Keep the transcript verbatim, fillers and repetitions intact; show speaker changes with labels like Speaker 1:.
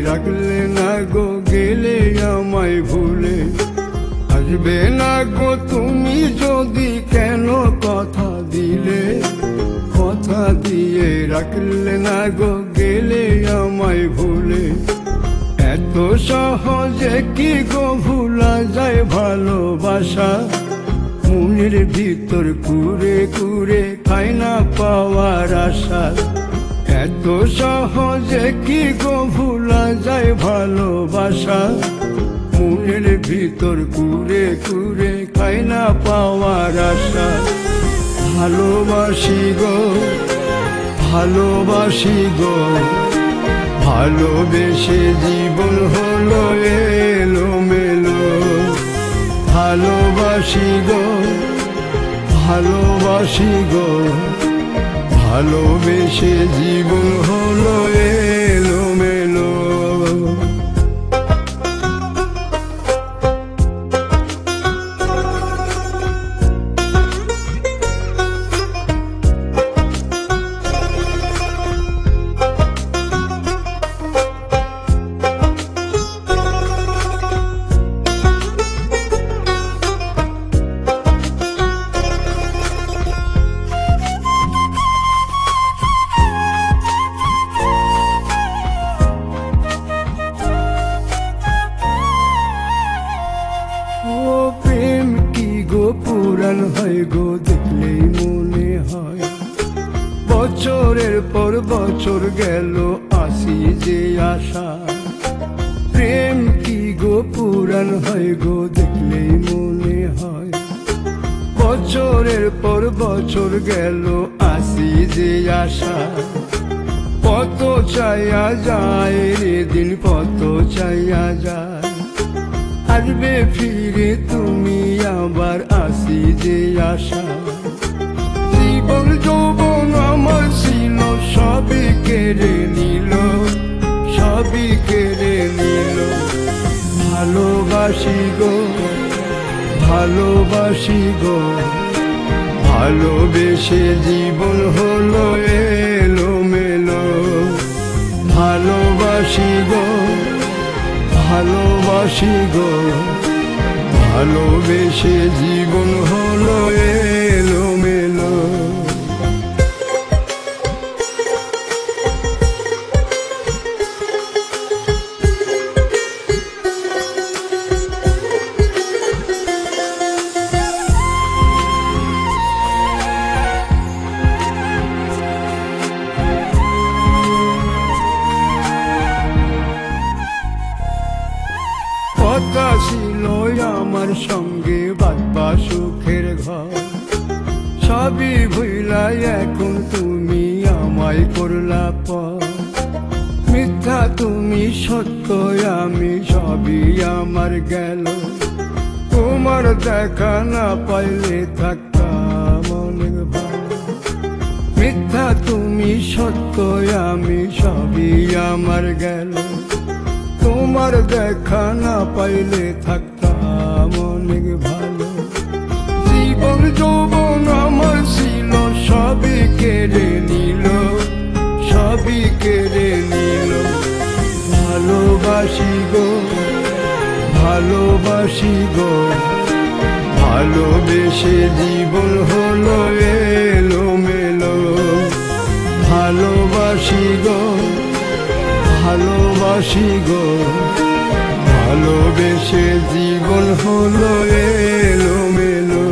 Speaker 1: রাখলে না গো গেলে আমায় ভুলে, আসবে না গো তুমি যদি কেন কথা দিলে, কথা দিয়ে রাখলে না গো গেলে আমায় ভুলে। এত সহজে কি গো ভুলা যায় ভালোবাসা, মনের ভিতর কুরে কুরে খাই না পাওয়ার আশা। এত সহজে কি গো ভুলা যায় ভালোবাসা, মনের ভিতর কুরে কুরে খাই না পাওয়ার আশা। ভালোবাসি গো ভালোবাসি গো, ভালোবেসে জীবন হলো এলোমেলো। ভালোবাসি গো ভালোবাসি গো, ভালোবেসে জীবন হলো এলোমেলো। পুরাণ হয় গো দেখলেই মনে হয়, বছরের পর বছর গেল আসি যে আশা। প্রেম কি গো পুরাণ হয় গো দেখলেই মনে হয়, বছরের পর বছর গেল আসি যে আশা। কত চাইয়া যায় রে দিন কত চাইয়া যায়, আসবে ফিরে তুমি আবার আসি যে আশা। জীবন যৌবন আমার ছিল সবই কেড়ে নিল, সবই কেড়ে নিল। ভালোবাসি গো ভালোবাসি গো, ভালোবেসে জীবন হলো এলোমেলো। ভালোবাসি গো ভালোবাসি গো, ভালোবেসে জীবন হলো এলোমেলো। কথা ছিল আমার সঙ্গে বাঁধবা সুখের ঘর, সবই ভুলাই এখন তুমি আমায় করলা পর। মিথ্যা তুমি সত্য আমি সবই আমার গেল, তোমার দেখা না পাইলে থাকতাম অনেক ভালো। মিথ্যা তুমি সত্য আমি সবই আমার গেল, তোমার দেখা না পাইলে থাকতাম অনেক ভালো। জীবন যৌবন আমার ছিল সবই কেড়ে নিল, সবই কেড়ে নিল। ভালোবাসি গো ভালোবাসি গো, ভালোবেসে জীবন হলো এলোমেলো। ভালোবাসি গো ভালোবাসি গো, ভালোবেসে জীবন হলো এলোমেলো।